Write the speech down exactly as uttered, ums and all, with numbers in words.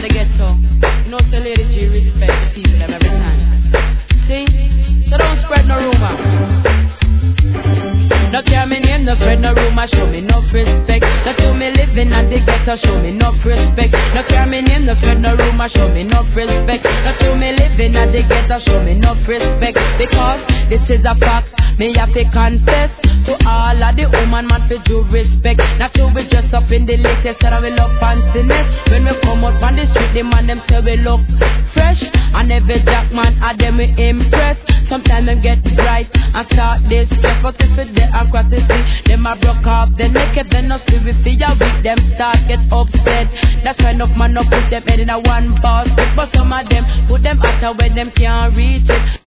the ghetto. You know, so Lady G respect the people them every time. See? So don't spread no rumor. No care me name, no spread no rumor, show me no respect. No to me living at the ghetto, show me no respect. No care me name, no spread no rumor, show me no respect. No to me living at the ghetto, show me no respect. Because this is a fact, me have to confess to all of the woman man for due respect. Not to be dressed up in the latest that we look fanciness. When we come out on the street, the man them say we look fresh. And every jack man a them we impress. Sometimes them get bright and start this stress. But if it they across the sea, them a broke off the naked, then no see we feel with them start get upset. That kind of man no put them head in a one basket. But some of them put them out where them can't reach it.